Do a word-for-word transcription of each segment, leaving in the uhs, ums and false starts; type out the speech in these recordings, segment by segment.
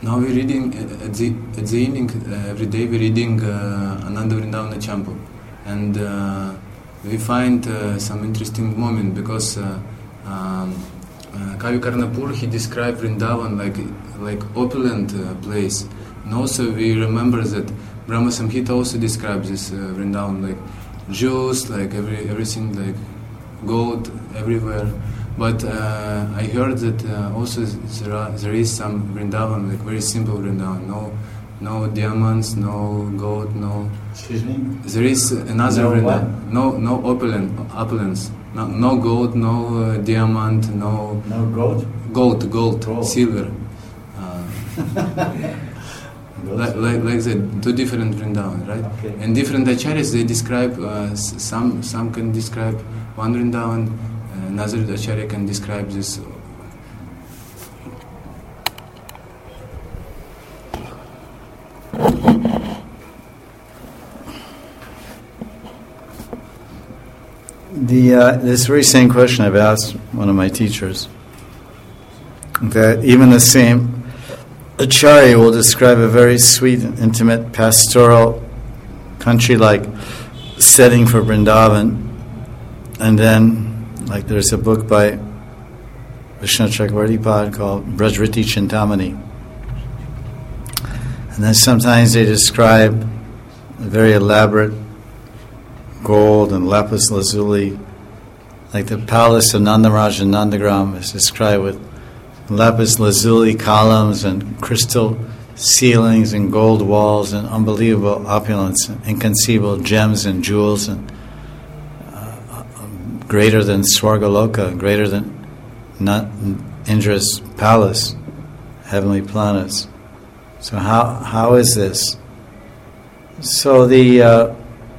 now we're reading uh, at the at the evening uh, every day we're reading uh, Ananda Vrindavana Champu, and uh, we find uh, some interesting moment because uh, um, uh, Kavi Karnapur, he described Vrindavan like like opulent uh, place, and also we remember that Brahma Samhita also describes this uh, Vrindavan like jewels, like every everything like gold everywhere. But uh, I heard that uh, also there, are, there is some Vrindavan, like very simple Vrindavan, no, no diamonds, no gold, no. Excuse me. There is another no Vrindavan, no, no opulent, opulence, no, no gold, no uh, diamond, no. No gold. Gold, gold, gold. silver. Uh, like, like, like the two different Vrindavan, right? Okay. And different acharyas they describe. Uh, some, some can describe one Vrindavan. Another Acharya can describe this. The uh, this very same question I've asked one of my teachers. That even the same Acharya will describe a very sweet, intimate, pastoral, country-like setting for Vrindavan, and then. Like there's a book by Vishnu Chakravarti Pad called Brajriti Chintamani. And then sometimes they describe a very elaborate gold and lapis lazuli, like the palace of Nandaraj in Nandagram is described with lapis lazuli columns and crystal ceilings and gold walls and unbelievable opulence, and inconceivable gems and jewels and greater than Swargaloka, greater than not Indra's palace, heavenly planets. So how how is this? So the uh,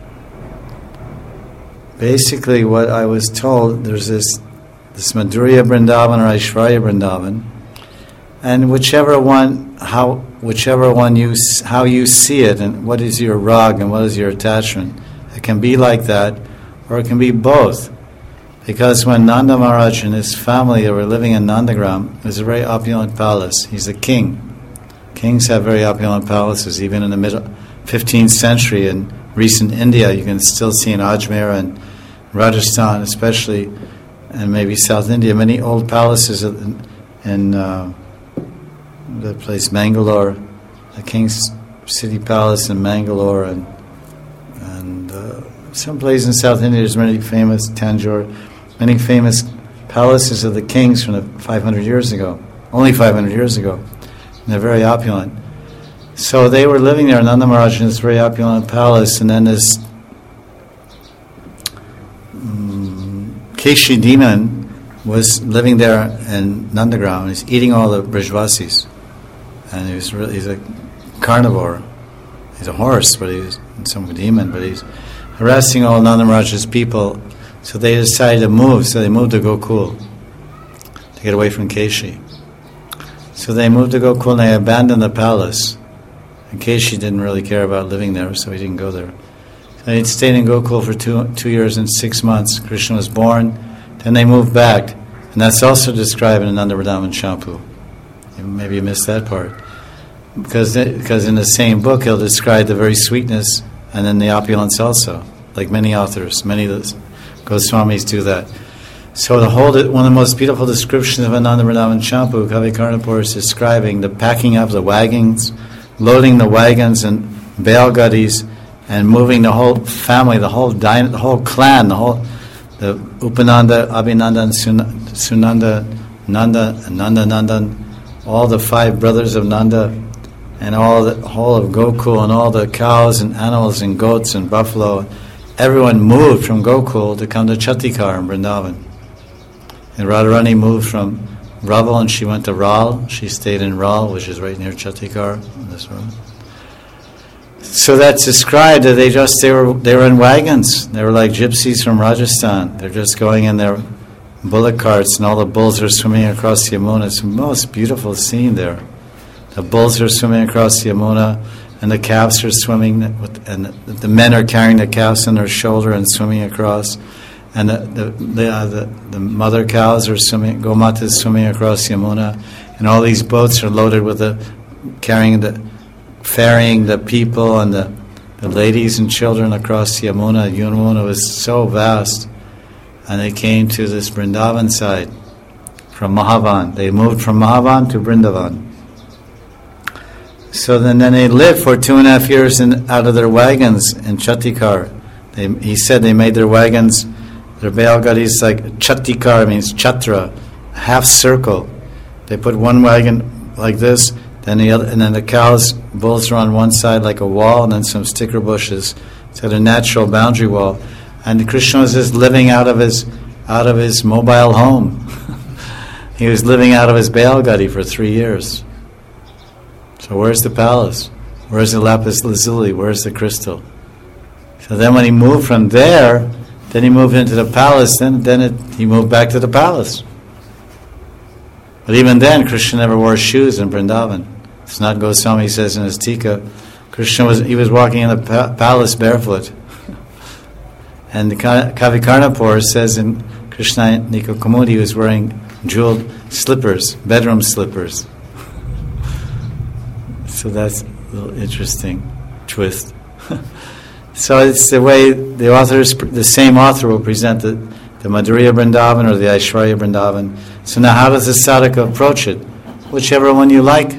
basically what I was told, there's this this Madhurya Vrindavan or Aishwarya Vrindavan, and whichever one how whichever one you how you see it, and what is your rag and what is your attachment, it can be like that, or it can be both. Because when Nanda Maharaj and his family were living in Nandagram, it was a very opulent palace. He's a king. Kings have very opulent palaces. Even in the middle fifteenth century in recent India, you can still see in Ajmer and Rajasthan especially, and maybe South India, many old palaces in, in uh, the place Mangalore, the King's City Palace in Mangalore, and, and uh, some place in South India, there's many famous, Tanjore, many famous palaces of the kings from the five hundred years ago, only five hundred years ago, and they're very opulent. So they were living there, Nanda Maharaj, in this very opulent palace, and then this um, Keshi demon was living there in Nandagram. He's eating all the Brajvasis, and he was really, he's a carnivore. He's a horse, but he's some demon, but he's harassing all Nanda Maharaj's people. So they decided to move, so they moved to Gokul to get away from Keshi. So they moved to Gokul and they abandoned the palace. And Keshi didn't really care about living there, so he didn't go there. So they stayed in Gokul for two two years and six months. Krishna was born. Then they moved back, and that's also described in Ananda Vrindavan Champu. Maybe you missed that part. Because, they, because in the same book he'll describe the very sweetness and then the opulence also, like many authors, many of the Goswamis do that. So the whole, one of the most beautiful descriptions of Ananda Vrindavan Champu, Kavi Karnapur is describing the packing up the wagons, loading the wagons and bale guddies, and moving the whole family, the whole dy- the whole clan, the whole the Upananda, Abhinanda, and Sun- Sunanda, Nanda, and Nanda Nandan, all the five brothers of Nanda, and all the whole of Gokul, and all the cows and animals and goats and buffalo. Everyone moved from Gokul to come to Chatikar in Vrindavan. And Radharani moved from Raval and she went to Ral. She stayed in Ral, which is right near Chatikar, on this road. So that's described that they just they were they were in wagons. They were like gypsies from Rajasthan. They're just going in their bullock carts, and all the bulls are swimming across the Yamuna. It's the most beautiful scene there. The bulls are swimming across the Yamuna, and the calves are swimming, with, and the, the men are carrying the calves on their shoulder and swimming across. And the the the, uh, the the mother cows are swimming, Gomata is swimming across Yamuna, and all these boats are loaded with the carrying the, ferrying the people and the, the ladies and children across Yamuna. Yamuna was so vast. And they came to this Vrindavan side from Mahavan. They moved from Mahavan to Vrindavan. So then, then they lived for two and a half years in, out of their wagons in Chatikar. They, he said they made their wagons, their Bailgadis, like Chatikar means chatra, half circle. They put one wagon like this, then the other, and then the cows, bulls are on one side like a wall, and then some sticker bushes. It's got a natural boundary wall. And Krishna was just living out of his out of his mobile home. He was living out of his Bailgadi for three years. So where's the palace? Where's the lapis lazuli? Where's the crystal? So then when he moved from there, then he moved into the palace, then then it, he moved back to the palace. But even then, Krishna never wore shoes in Vrindavan. Sanat Goswami says in his Tika, Krishna was he was walking in the pa- palace barefoot. And the Kavi Karnapur says in Krishna Nika Kumudi he was wearing jeweled slippers, bedroom slippers. So that's a little interesting twist. So it's the way the authors, the same author will present the, the Madhurya Vrindavan or the Aishwarya Vrindavan. So now how does the sadhaka approach it? Whichever one you like.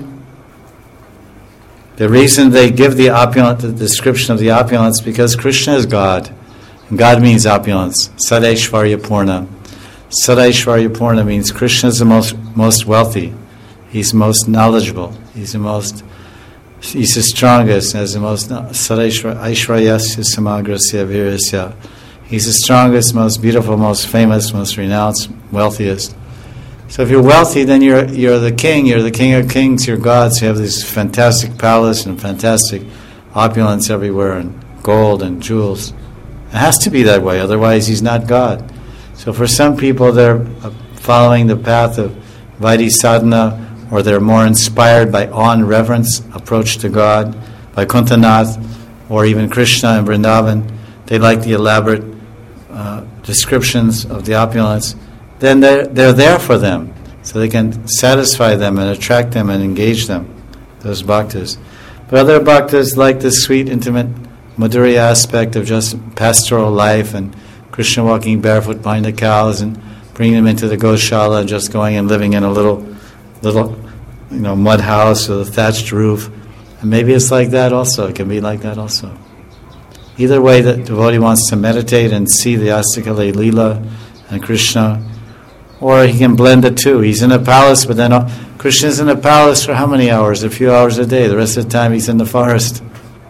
The reason they give the opulent, the description of the opulence, because Krishna is God. And God means opulence. Sadaishvarya Purna. Sadaishvarya Purna means Krishna is the most most wealthy. He's most knowledgeable. He's the most, he's the strongest, has the most, Sadaishvaryasya Samagrasya Virasya. He's the strongest, most beautiful, most famous, most renounced, wealthiest. So if you're wealthy, then you're you're the king, you're the king of kings, you're God, so you have this fantastic palace and fantastic opulence everywhere, and gold and jewels. It has to be that way, otherwise he's not God. So for some people, they're following the path of Vaidhi sadhana, or they're more inspired by awe and reverence approach to God, by Kuntanath, or even Krishna and Vrindavan. They like the elaborate uh, descriptions of the opulence. Then they're, they're there for them, so they can satisfy them and attract them and engage them, those bhaktas. But other bhaktas like the sweet, intimate Madhurya aspect of just pastoral life and Krishna walking barefoot behind the cows and bringing them into the Goshala and just going and living in a little, little, you know, mud house with a thatched roof. And maybe it's like that also. It can be like that also. Either way, the devotee wants to meditate and see the Astakale Leela and Krishna, or he can blend the two. He's in a palace, but then uh, Krishna's in a palace for how many hours? A few hours a day. The rest of the time he's in the forest.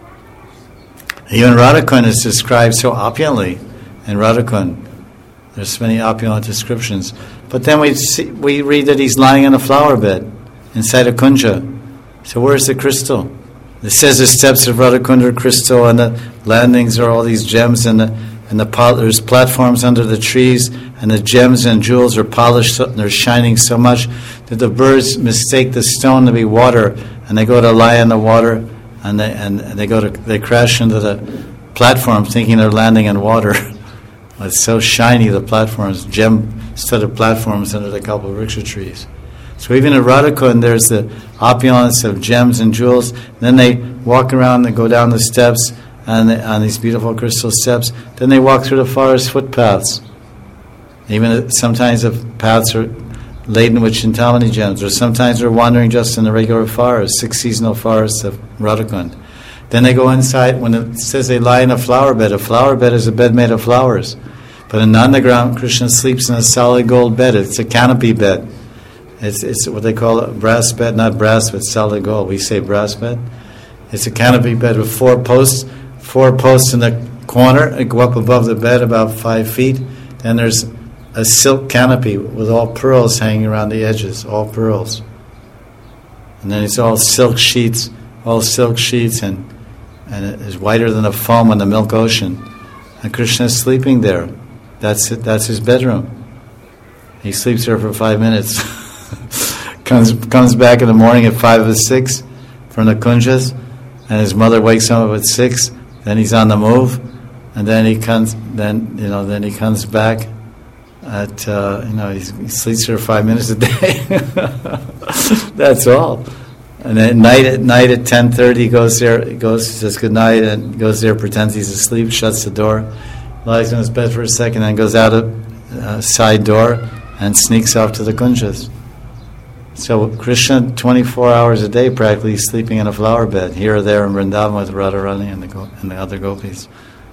Even Radhakund is described so opulently in Radhakund. There's so many opulent descriptions. But then we see, we read that he's lying on a flower bed inside a kunja. So where's the crystal? It says the steps of Radhakund are crystal, and the landings are all these gems, and the and the pol- there's platforms under the trees, and the gems and jewels are polished, and they're shining so much that the birds mistake the stone to be water, and they go to lie in the water. And they and they go to they crash into the platform, thinking they're landing in water. It's so shiny, the platforms, gem-studded platforms under the Kalpavriksha trees. So even in Radhakund, there's the opulence of gems and jewels. And then they walk around and go down the steps and they, on these beautiful crystal steps. Then they walk through the forest footpaths. Even sometimes the paths are laden with Chintamani gems, or sometimes they're wandering just in the regular forest, six seasonal forests of Radhakund. Then they go inside. When it says they lie in a flower bed, a flower bed is a bed made of flowers. But in Nandagram, Krishna sleeps in a solid gold bed. It's a canopy bed. It's it's what they call a brass bed, not brass, but solid gold. We say brass bed. It's a canopy bed with four posts, four posts in the corner. They go up above the bed about five feet. Then there's a silk canopy with all pearls hanging around the edges, all pearls. And then it's all silk sheets, all silk sheets, and and it is whiter than the foam on the milk ocean. And Krishna is sleeping there. That's it, that's his bedroom. He sleeps there for five minutes. comes comes back in the morning at five or six from the kunjas, and his mother wakes him up at six. Then he's on the move, and then he comes. Then you know. Then he comes back. At uh, you know, he sleeps for five minutes a day. That's all. And at night, at night at ten thirty, he goes there, he goes, says good night, and goes there, pretends he's asleep, shuts the door, lies on his bed for a second, and goes out a uh, side door and sneaks off to the kunjas. So Krishna, twenty-four hours a day, practically sleeping in a flower bed, here or there in Vrindavan with Radharani and the, go- and the other gopis.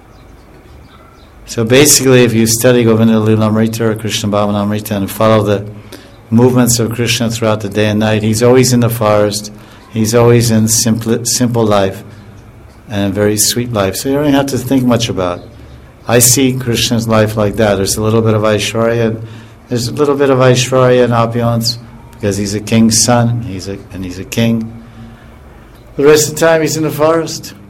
So basically, if you study Govinda Lilamrita or Krishna Bhavanamrita and follow the movements of Krishna throughout the day and night, he's always in the forest, he's always in simple, simple life and a very sweet life. So you don't have to think much about it. I see Krishna's life like that. There's a little bit of Aishwarya, there's a little bit of Aishwarya and opulence because he's a king's son, he's a, and he's a king. The rest of the time he's in the forest.